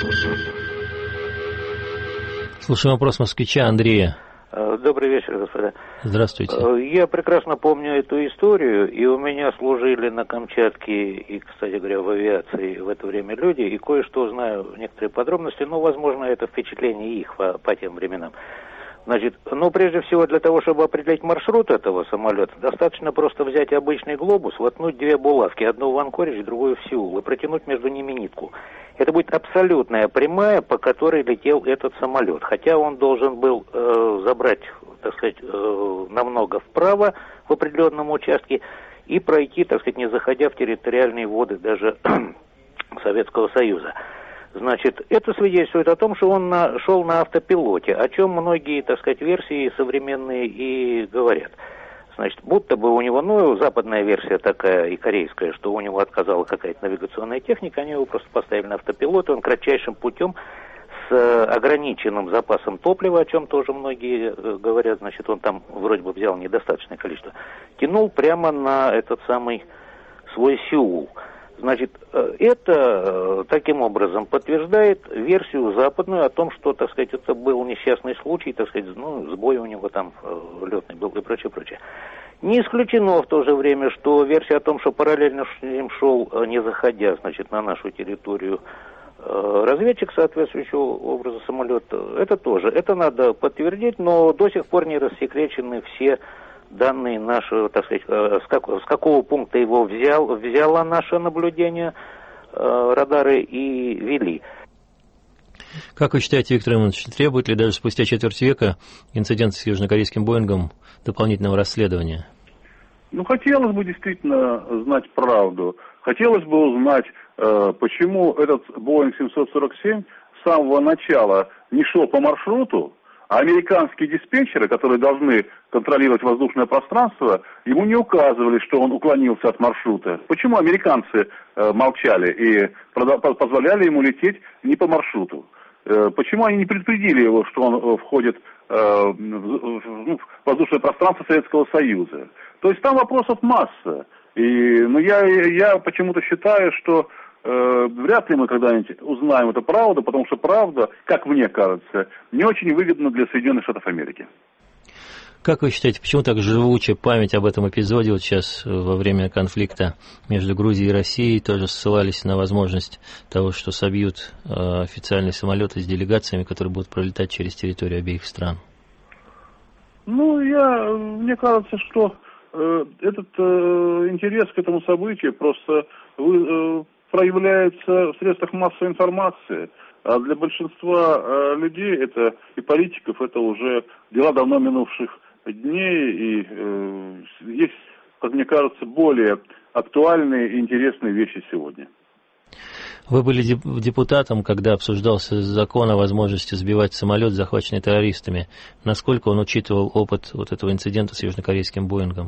Слушаем вопрос москвича Андрея. Добрый вечер, господа. Здравствуйте. Я прекрасно помню эту историю, и у меня служили на Камчатке и, кстати говоря, в авиации в это время люди, и кое-что знаю, некоторые подробности, но, возможно, это впечатление их по тем временам. Значит, прежде всего, для того, чтобы определить маршрут этого самолета, достаточно просто взять обычный глобус, воткнуть две булавки, одну в Анкоридж, другую в Сеул, и протянуть между ними нитку. Это будет абсолютная прямая, по которой летел этот самолет. Хотя он должен был забрать, так сказать, намного вправо в определенном участке и пройти, так сказать, не заходя в территориальные воды даже Советского Союза. Значит, это свидетельствует о том, что он шел на автопилоте, о чем многие, так сказать, версии современные и говорят. Значит, будто бы у него, западная версия такая и корейская, что у него отказала какая-то навигационная техника, они его просто поставили на автопилот, и он кратчайшим путем с ограниченным запасом топлива, о чем тоже многие говорят, значит, он там вроде бы взял недостаточное количество, тянул прямо на этот самый свой Сеул. Значит, это таким образом подтверждает версию западную о том, что, так сказать, это был несчастный случай, так сказать, сбой у него там летный был и прочее. Не исключено в то же время, что версия о том, что параллельно им шел, не заходя, значит, на нашу территорию, разведчик соответствующего образа самолета, это надо подтвердить, но до сих пор не рассекречены все данные наши, так сказать, с какого пункта его взяло наше наблюдение, радары и вели. Как вы считаете, Виктор Иванович, требует ли даже спустя четверть века инцидент с южнокорейским Боингом дополнительного расследования? Хотелось бы действительно знать правду. Хотелось бы узнать, почему этот Боинг 747 с самого начала не шел по маршруту, а американские диспетчеры, которые должны контролировать воздушное пространство, ему не указывали, что он уклонился от маршрута. Почему американцы молчали и позволяли ему лететь не по маршруту? Почему они не предупредили его, что он входит в воздушное пространство Советского Союза? То есть там вопросов масса. Я почему-то считаю, что вряд ли мы когда-нибудь узнаем эту правду, потому что правда, как мне кажется, не очень выгодна для Соединенных Штатов Америки. Как вы считаете, почему так живуча память об этом эпизоде? Вот сейчас во время конфликта между Грузией и Россией тоже ссылались на возможность того, что собьют официальные самолеты с делегациями, которые будут пролетать через территорию обеих стран. Мне кажется, что этот интерес к этому событию просто проявляется в средствах массовой информации, а для большинства людей и политиков это уже дела давно минувших дней, и есть, как мне кажется, более актуальные и интересные вещи сегодня. Вы были депутатом, когда обсуждался закон о возможности сбивать самолет, захваченный террористами. Насколько он учитывал опыт вот этого инцидента с южнокорейским Боингом?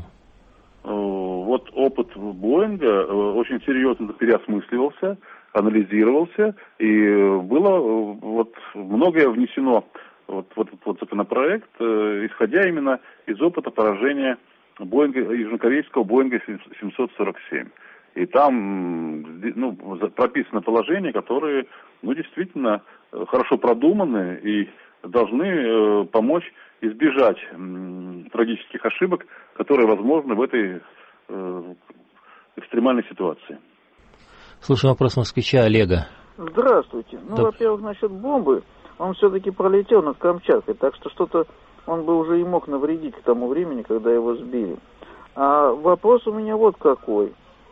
Опыт Боинга очень серьезно переосмысливался, анализировался, и было многое внесено в этот законопроект, исходя именно из опыта поражения южнокорейского Боинга 747. И там прописано положения, которые действительно хорошо продуманы и должны помочь избежать трагических ошибок, которые возможны в этой экстремальной ситуации. Слушаю вопрос москвича Олега. Здравствуйте. Во-первых, насчет бомбы, он все-таки пролетел над Камчаткой, так что что-то он бы уже и мог навредить к тому времени, когда его сбили. А вопрос у меня вот какой.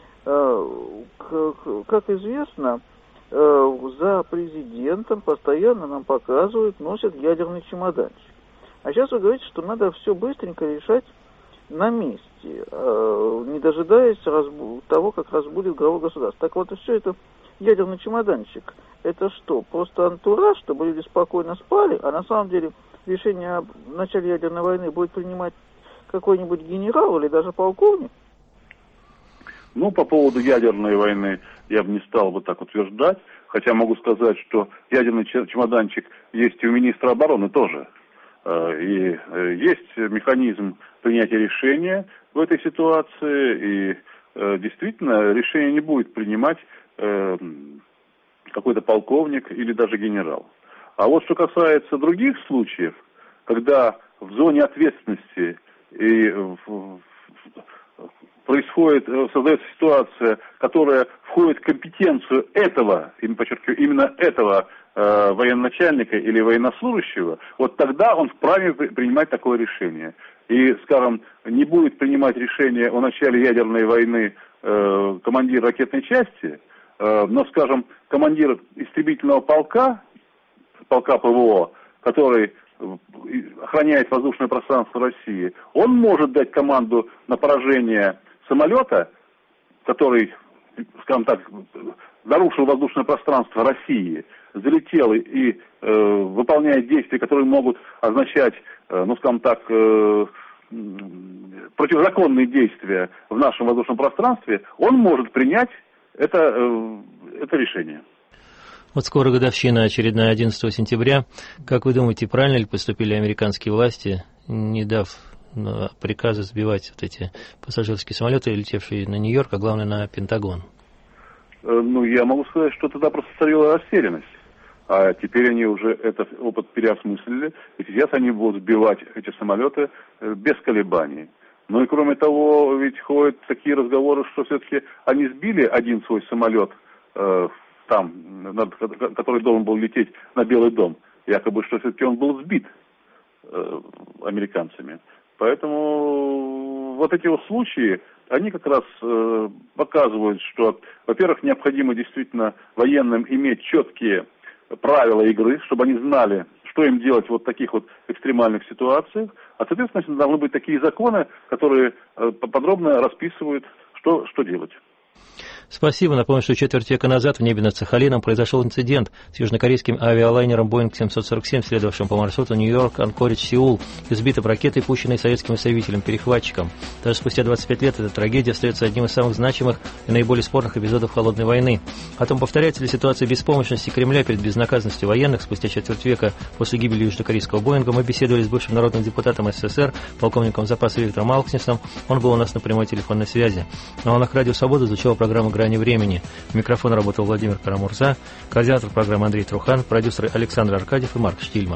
Как известно, за президентом постоянно нам показывают, носят ядерный чемоданчик. А сейчас вы говорите, что надо все быстренько решать на месте, не дожидаясь того, как разбудит главу государства. Так вот, и все это ядерный чемоданчик. Это что, просто антураж, чтобы люди спокойно спали, а на самом деле решение о начале ядерной войны будет принимать какой-нибудь генерал или даже полковник? Ну, по поводу ядерной войны я бы не стал бы так утверждать, хотя могу сказать, что ядерный чемоданчик есть и у министра обороны тоже. И есть механизм принятия решения в этой ситуации, и действительно решение не будет принимать какой-то полковник или даже генерал. А вот что касается других случаев, когда в зоне ответственности и создается ситуация, которая входит в компетенцию этого, подчеркиваю, именно этого военачальника или военнослужащего, вот тогда он вправе принимать такое решение. И, скажем, не будет принимать решение о начале ядерной войны командир ракетной части, но, скажем, командир истребительного полка ПВО, который охраняет воздушное пространство России, он может дать команду на поражение самолета, который, скажем так, нарушил воздушное пространство России, залетел и выполняет действия, которые могут означать, ну, скажем так, противозаконные действия в нашем воздушном пространстве, он может принять это решение. Вот скоро годовщина очередная 11 сентября. Как вы думаете, правильно ли поступили американские власти, не дав приказа сбивать вот эти пассажирские самолеты, летевшие на Нью-Йорк, а главное на Пентагон? Ну, я могу сказать, что тогда просто царила растерянность. А теперь они уже этот опыт переосмыслили, и сейчас они будут сбивать эти самолеты без колебаний. Ну и кроме того, ведь ходят такие разговоры, что все-таки они сбили один свой самолет, который должен был лететь на Белый дом. Якобы, что все-таки он был сбит американцами. Поэтому вот эти вот случаи, они как раз показывают, что, во-первых, необходимо действительно военным иметь четкие правила игры, чтобы они знали, что им делать в вот таких вот экстремальных ситуациях. А, соответственно, должны быть такие законы, которые подробно расписывают, что делать. Спасибо. Напомню, что четверть века назад в небе над Сахалином произошел инцидент с южнокорейским авиалайнером Boeing 747, следовавшим по маршруту Нью-Йорк, Анкоридж, Сеул, и сбитым ракетой, пущенной советским истребителем-перехватчиком. Даже спустя 25 лет эта трагедия остается одним из самых значимых и наиболее спорных эпизодов Холодной войны. О том, повторяется ли ситуация беспомощности Кремля перед безнаказанностью военных спустя четверть века после гибели южнокорейского Боинга, мы беседовали с бывшим народным депутатом СССР, полковником запаса Виктором Алкснисом. Он был у нас на прямой телефонной связи. На волнах Радио Свобода звучала программа «Грани времени». У микрофона работал Владимир Карамурза, координатор программы Андрей Трухан, продюсеры Александр Аркадьев и Марк Штильман.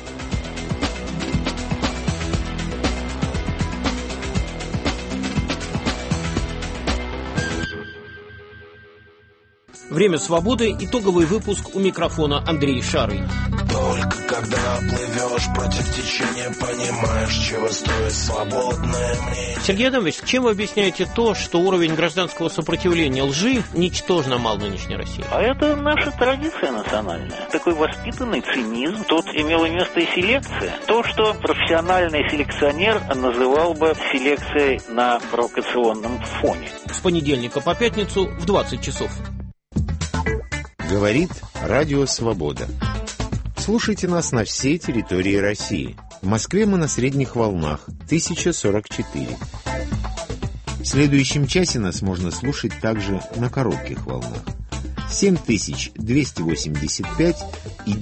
Время свободы. Итоговый выпуск. У микрофона Андрей Шарый. Только когда плывешь против течения, понимаешь, чего стоит свободное мнение. Сергей Адамович, чем вы объясняете то, что уровень гражданского сопротивления лжи ничтожно мал в нынешней России? А это наша традиция национальная. Такой воспитанный цинизм. Тут имела место и селекция. То, что профессиональный селекционер называл бы селекцией на провокационном фоне. С понедельника по пятницу в 20 часов. Говорит Радио Свобода. Слушайте нас на всей территории России. В Москве мы на средних волнах 1044. В следующем часе нас можно слушать также на коротких волнах 7285 и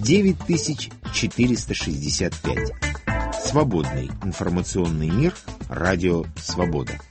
9465. Свободный информационный мир. Радио Свобода.